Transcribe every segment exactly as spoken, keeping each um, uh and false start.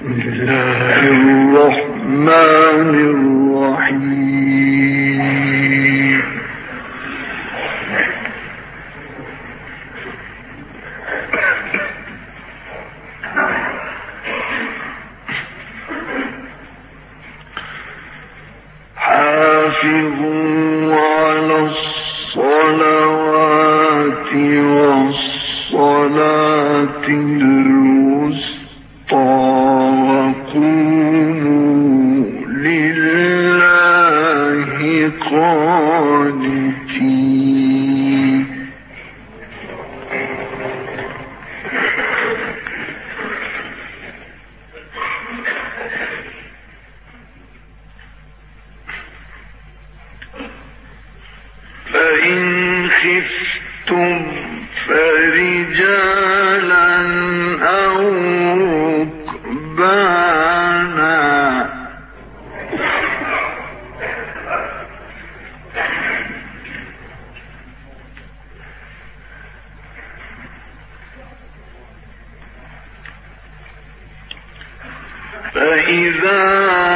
فإذا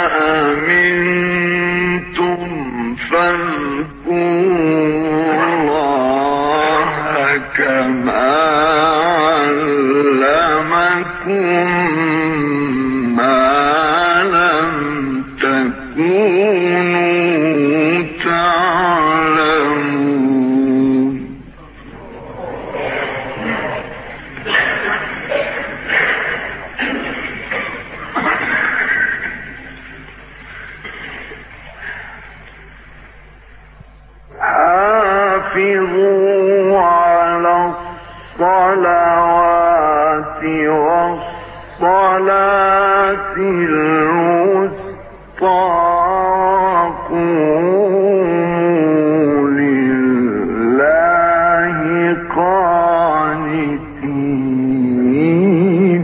أمنتم فاذكروا الله كما علمكم ما لم تكونوا تعلمون. حافظوا على الصلوات والصلاة الوسطى وقوموا لله قانتين.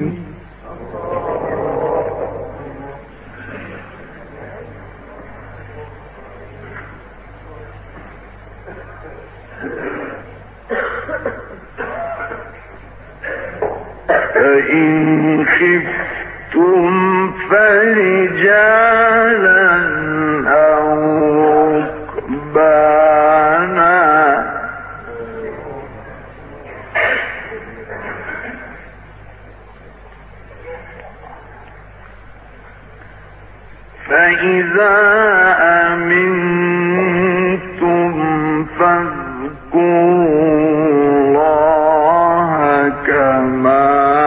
فإن خفتم فرجالا أو ركبانا فإذا أمنتم فاذكروا الله كما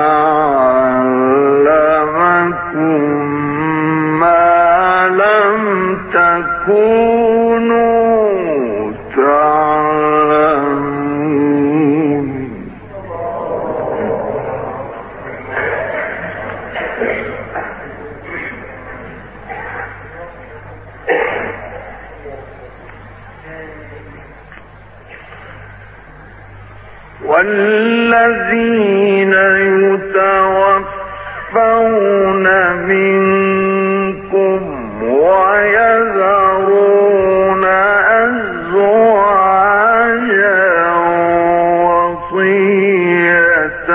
تكونوا تعلمون. والذين يتوفون منكم ويذرون أزواجا وصية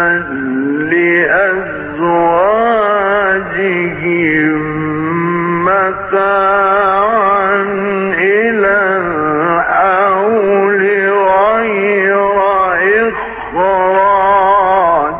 لأزواجهم متاعا إلى الحول غير إخراج.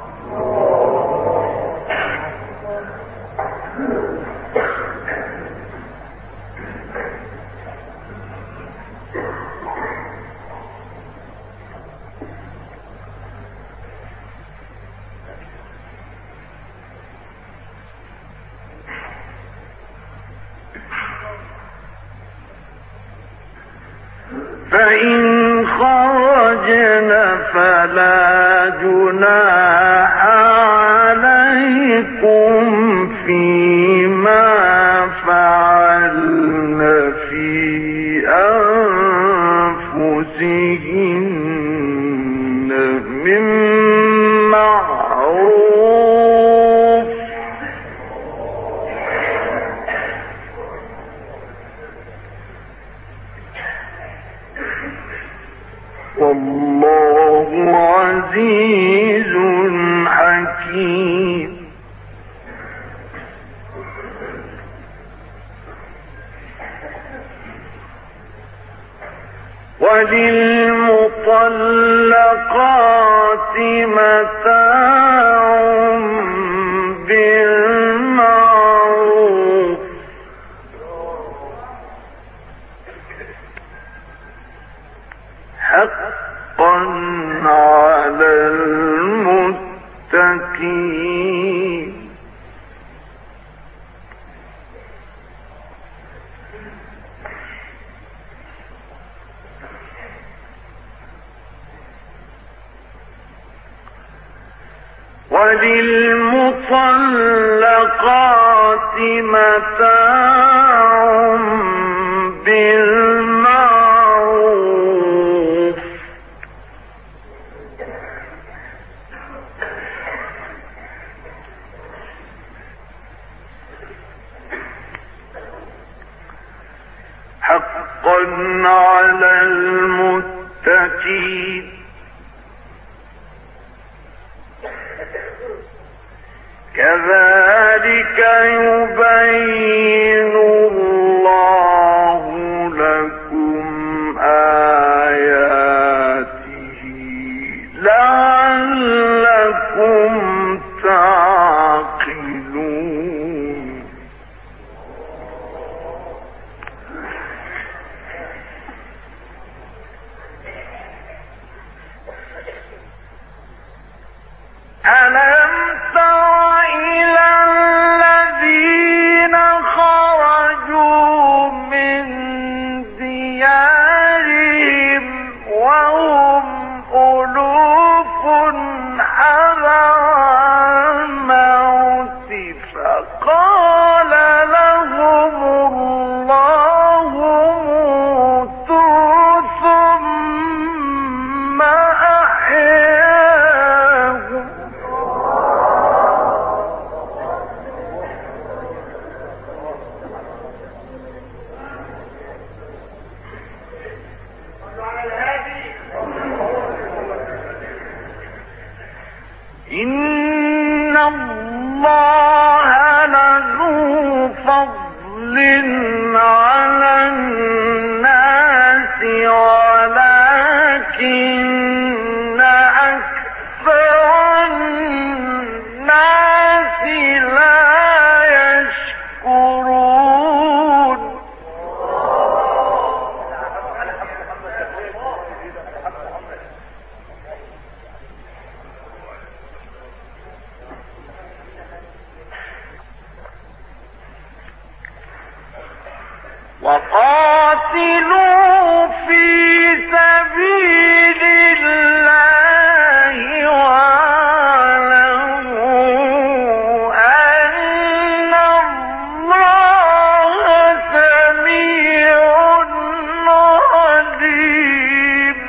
فإن خرجن فلا جناح عليكم فيما فعلن في أنفسهن من معروف والله عزيز حكيم. وللمطلقات متاع بالمعروف حقا على المتقين. وللمطلقات متاع بالمعروف حقا على المتقين. كذلك يبين الله لكم آياته لعلكم تعقلون. ألم تر إلى الذين خرجوا من ديارهم وهم ألوف حذر الموت فقال لهم الله موتوا ثم أحياهم. إن الله لذو فضل على الناس ولكن أكثر الناس لا يشكرون. وقاتلوا في سبيل الله واعلموا أن الله سميع عليم.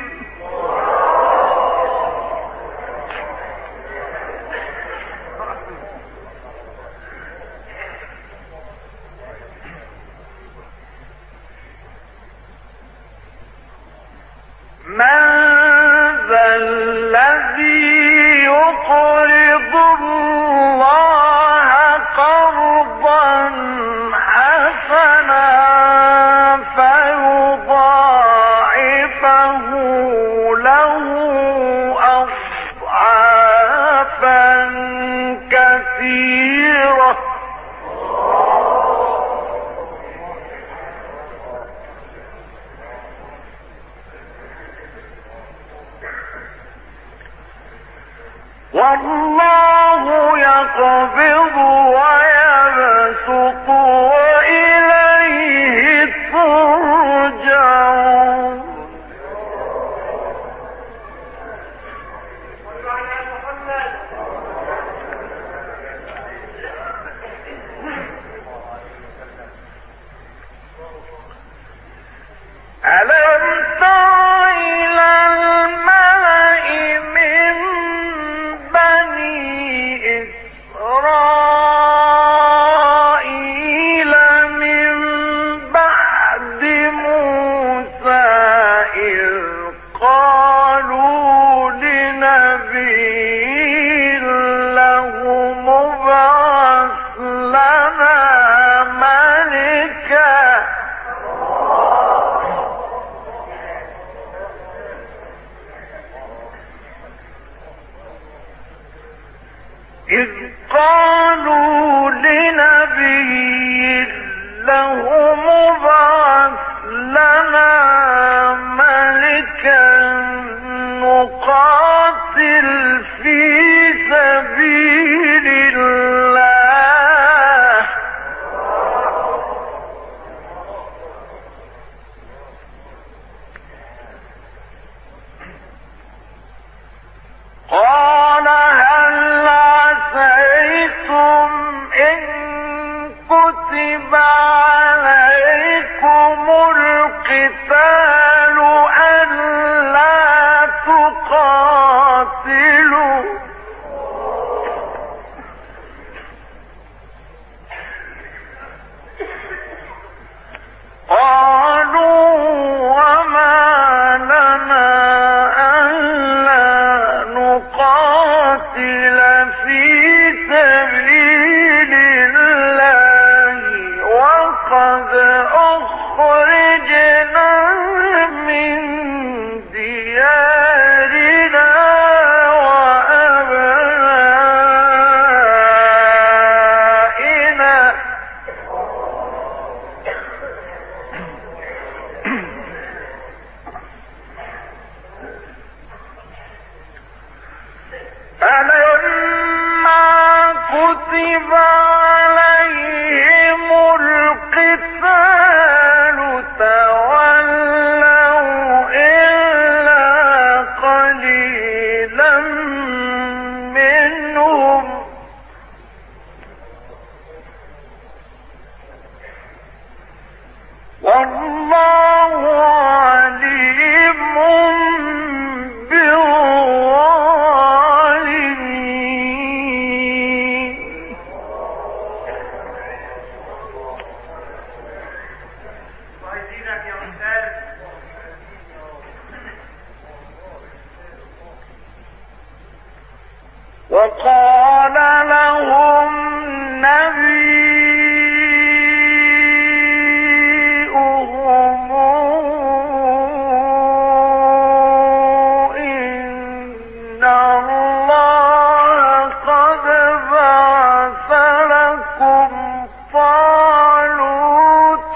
طالوت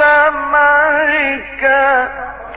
ملكا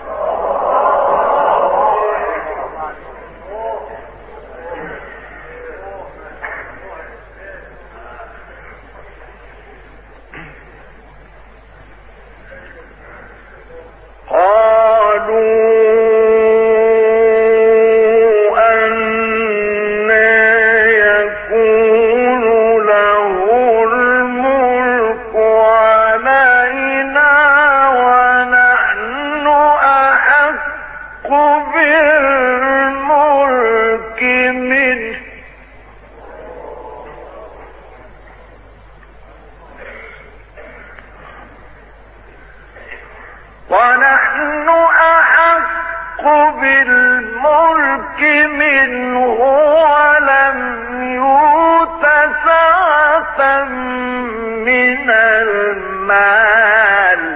ونحن أحق بالملك منه ولم يؤت سعة من المال.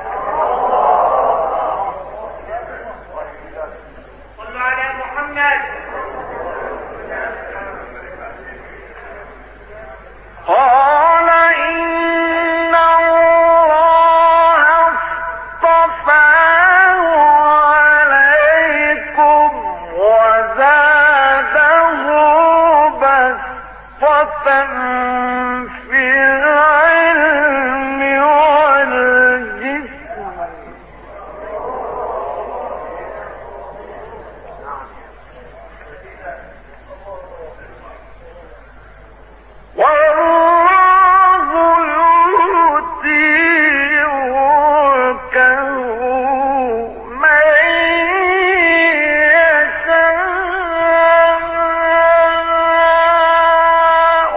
صلوا على محمد. قال إن الله اصطفاه عليكم وزاده بسطة في العلم والجسم والله يؤتي ملكه من يشاء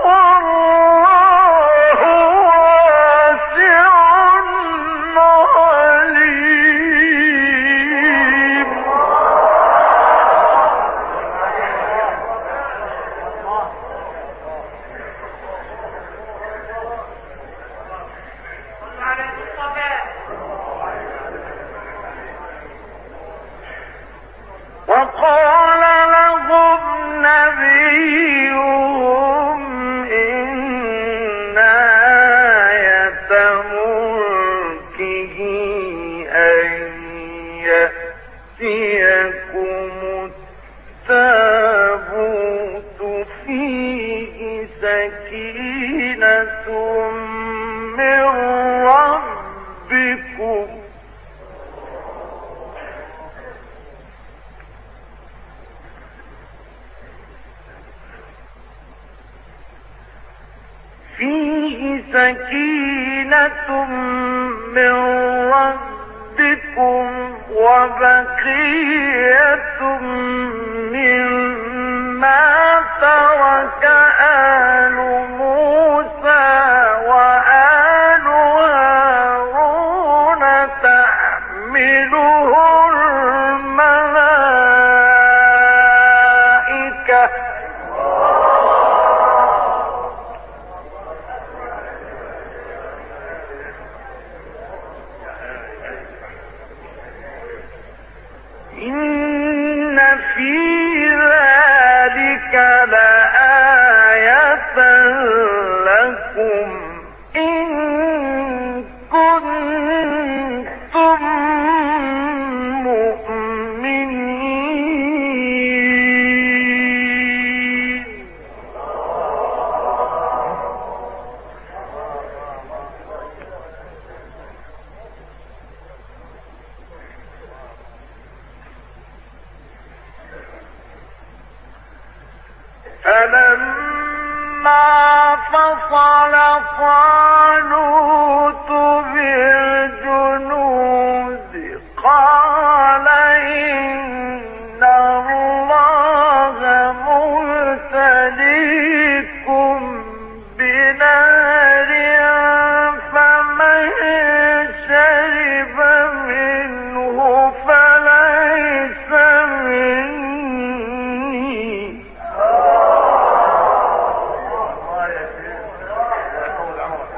والله واسع عليم. وقال لهم نبيهم إن آية ملكه أن يأتيكم التابوت فيه سكينة من ربكم فيه سكينة من ربكم وبقية مما ترك آل موسى وآل هارون تحمله الملائكة إن في ذلك لآية لكم إن كنتم مؤمنين. فلما فصل طالوت بالجنود قال إن الله مبتليكم بنهر فمن شرب منه فليس مني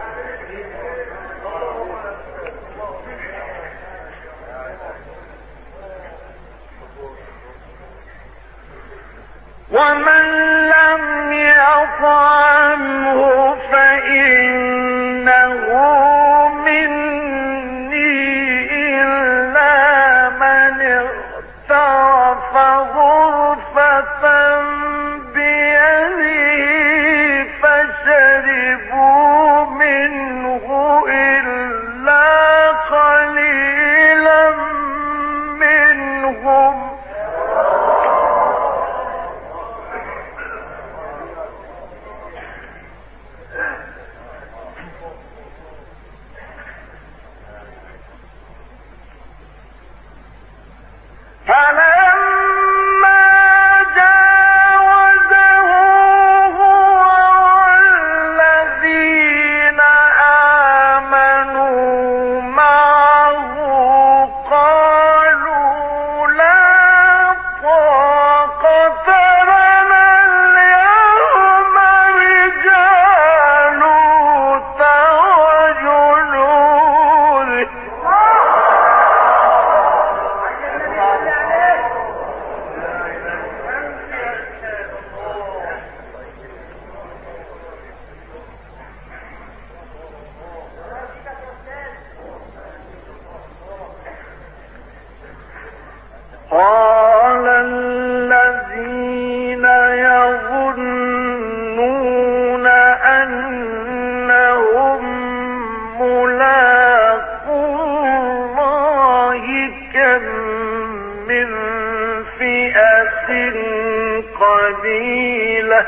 قليلة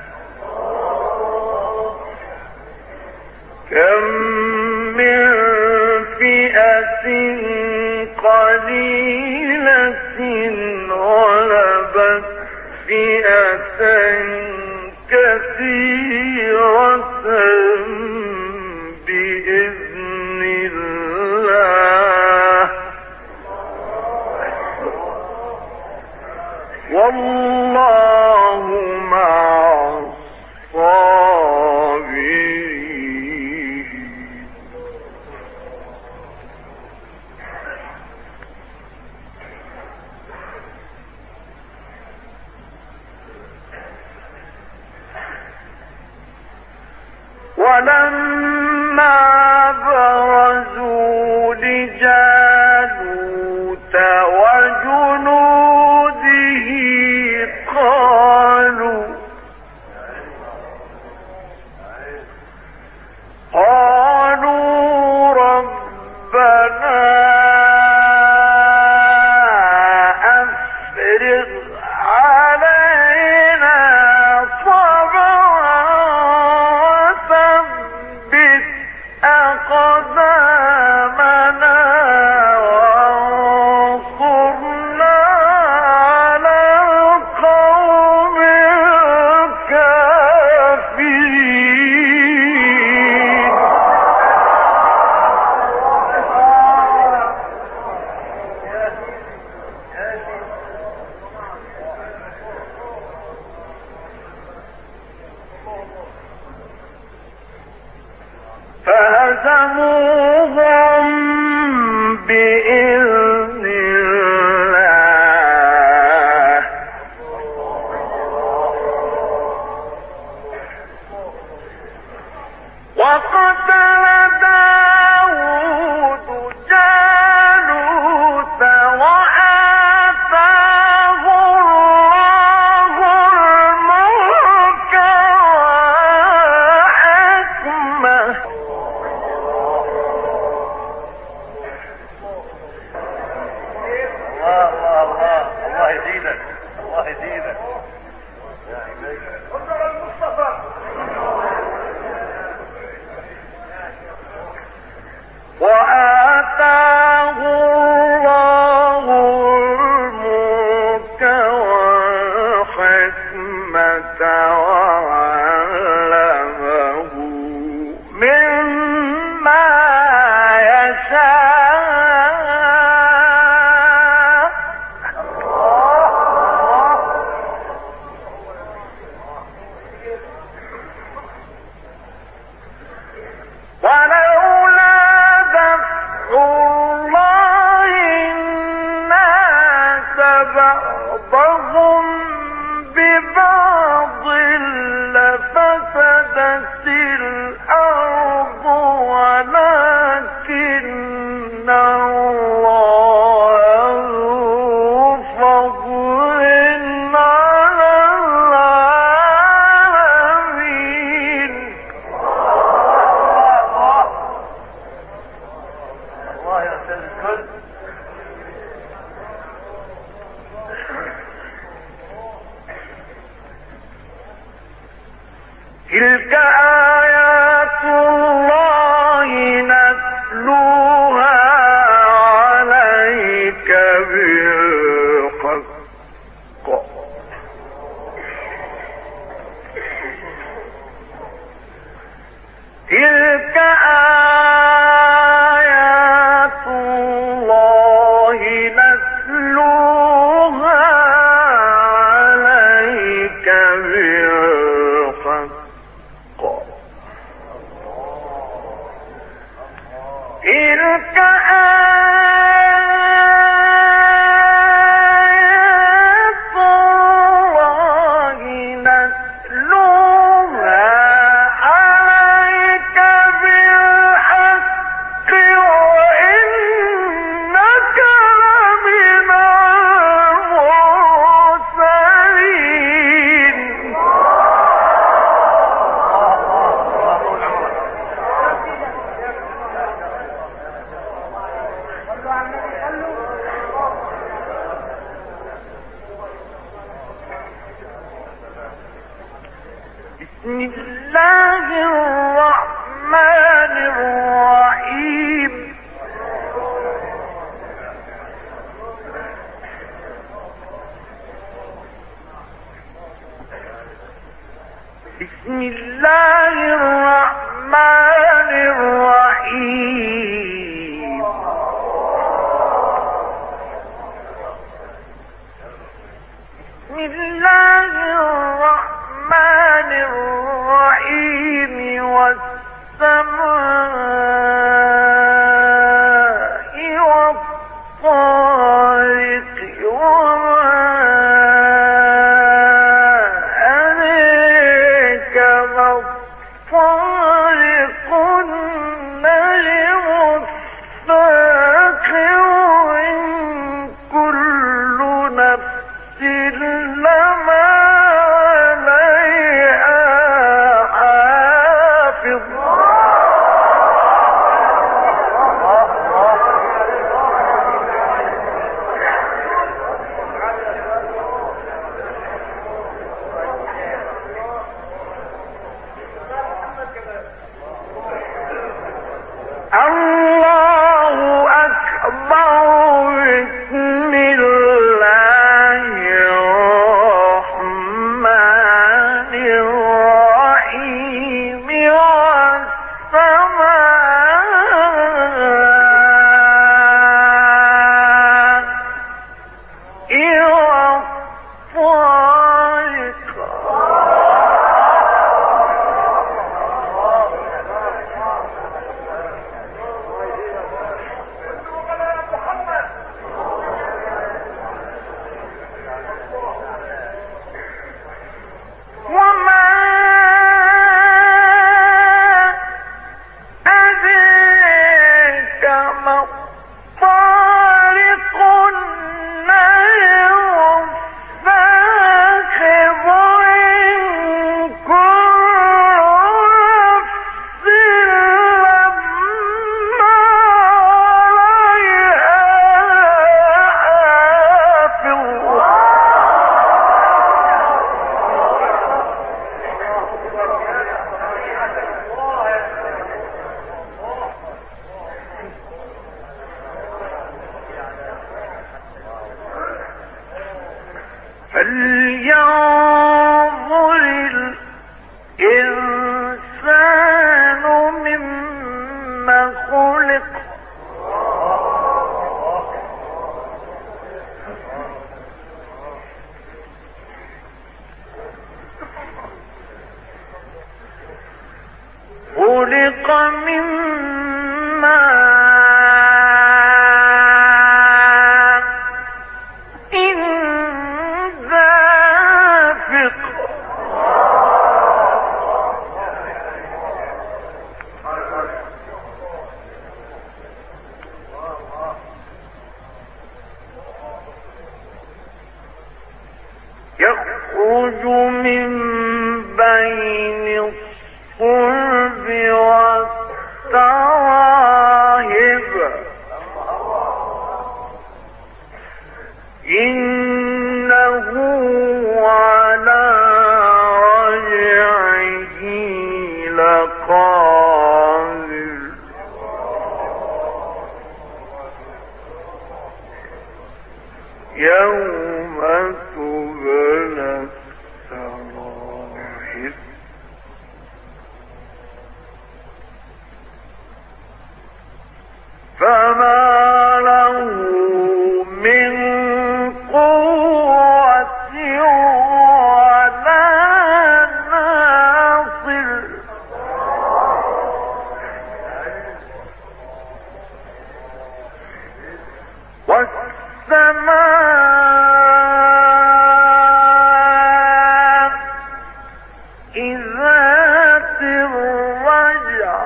كم من فئة قليلة غلبت فئة كثيرة بإذن الله والله مع الصابرين. ولما برزوا لجالوت وجنوده قالوا قالوا ربنا أفرغ علينا صبرا وثبت أقدامنا وانصرنا على القوم الكافرين. فهزموهم بإذن الله وقتل داود جالوت وآتاه الله الملك والحكمة الله يزيدك الله يزيدك وآتاه الله الملك والحكمة وعلمه مما يشاء ولولا دفع الله الناس بعضهم ببعض لفسدت الأرض ولكن الله ذو فضل على العالمين. الله يا أستاذ الكل. تلك آيات الله نتلوها عليك بالحق تلك آيات الله نتلوها عليك بالحق تلك آيات الله نتلوها عليك بالحق وإنك لمن المرسلين. يخرج من بين الصلب والترائب إنه على رجعه لقادر يوم تبلى السرائر فما له من قوة ولا ناصر والسماء ذات الرجع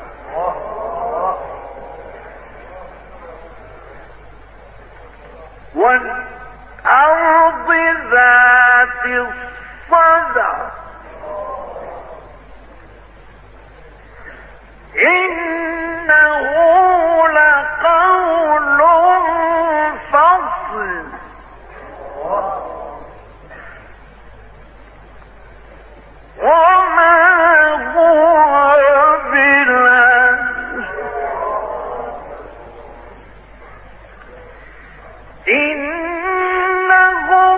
والأرض ذات الصدع إنه لقول فصل وما هو بالهزل إنهم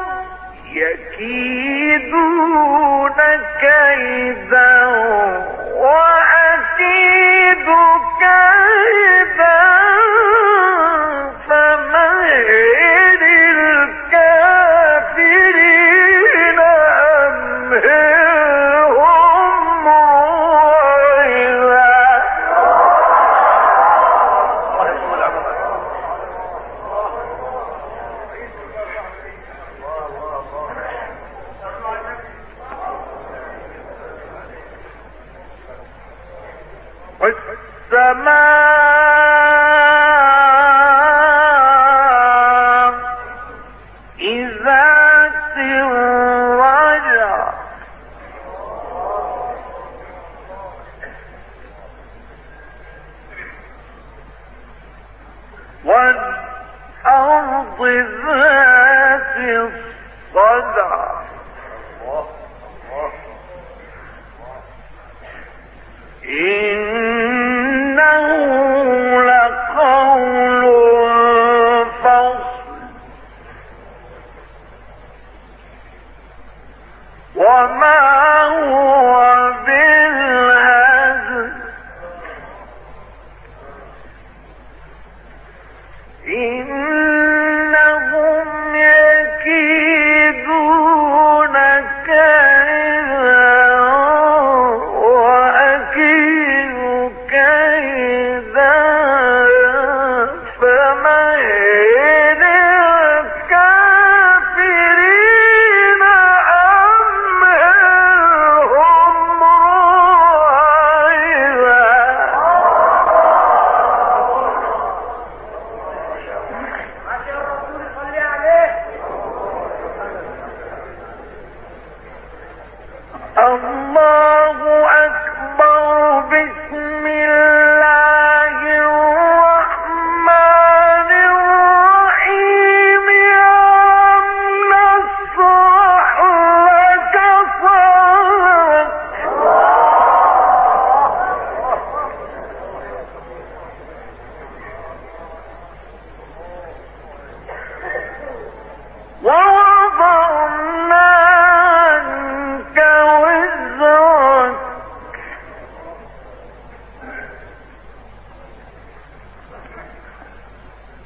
يكيدون كيدا وأكيد كيدا فمهل الكافرين أمهلهم رويدا. والسماء ذات الرجع والأرض ذات الصدع إنه لقول فصل وما هو بالهزل إنهم يكيدون كيدا وأكيد كيدا فمهل الكافرين أمهلهم رويدا.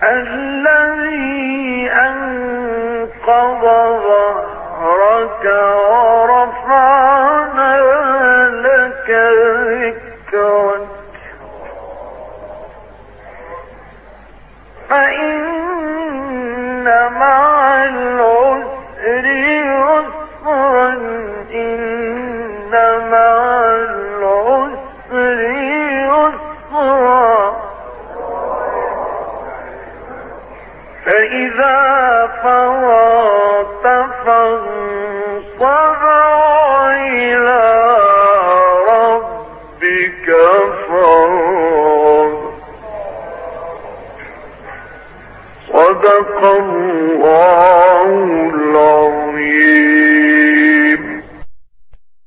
الذي أنقض ظهرك ورفعنا لك ذكرك فإن مع العسر يسرا إن مع العسر يسرا فإذا فرغت فانصب إلى ربك فارغب صدق الله